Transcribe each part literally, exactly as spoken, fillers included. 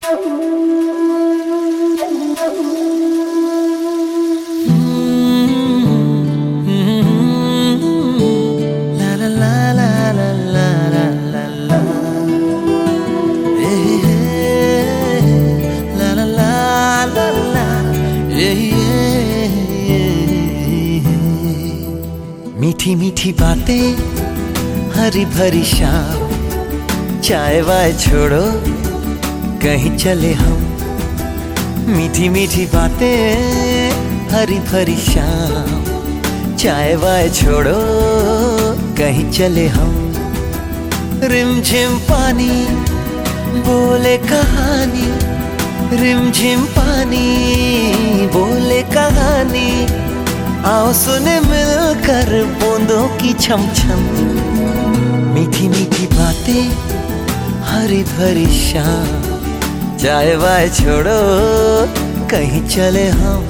मीठी मीठी बातें, हरी भरी शाम, चाय वाय छोड़ो कहीं चले हम। मीठी मीठी बातें, हरी भरी शाम, चाय वाय छोड़ो कहीं चले हम। रिमझिम पानी बोले कहानी, रिमझिम पानी बोले कहानी, आओ सुने मिलकर बूंदों की छम छम। मीठी मीठी बातें, हरी भरी शाम, चाय वाय छोड़ो कहीं चले हम।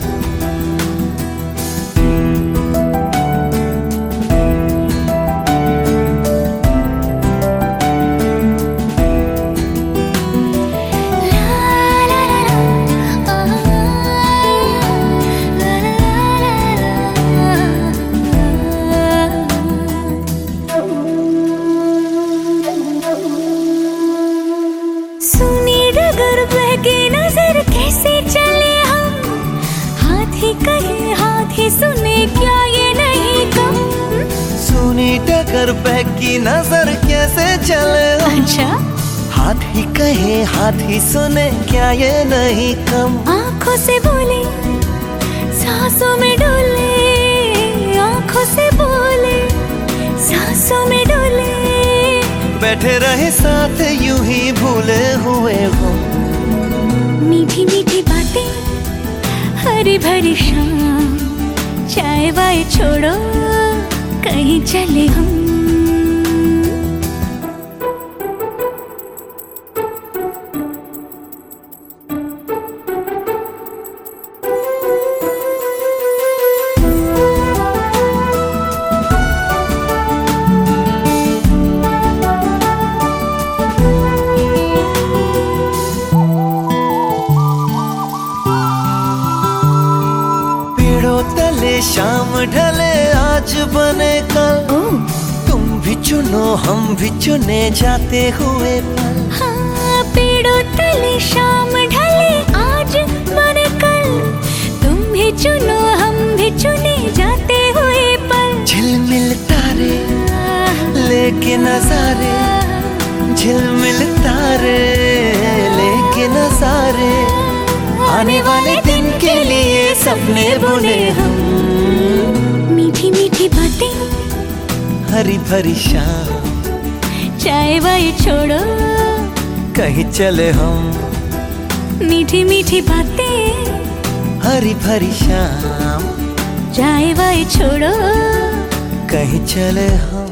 कैसे चले हम, हाथ ही कहे हाथ ही सुने, क्या ये नहीं कम। सुनी टकर बहकी नजर कैसे चले हम, अच्छा हाथ ही कहे हाथ ही सुने, क्या ये नहीं कम। आँखों से बोले सांसों में डोले, आँखों से बोले सांसों में डोले, बैठे रहे साथ यूं ही भूले हुए हम। मीठी मीठी बातें, हरी भरी शाम, चाय वाय छोड़ो कहीं चले हम। तले शाम ढले आज बने कल, तुम भी चुनो हम भी चुने जाते हुए पल। हाँ, पेड़ों तले शाम ढले आज बने कल, तुम भी चुनो हम भी चुने जाते हुए पल। झिलमिल तारे लेके नजारे, झिलमिल तारे लेके नजारे, आने वाले दिन के लिए सपने बुने हम। मीठी मीठी बातें, हरी भरी शाम, चाय वाय छोड़ो कहीं चले हम। मीठी मीठी बातें, हरी भरी शाम, चाय वाय छोड़ो कहीं चले हम।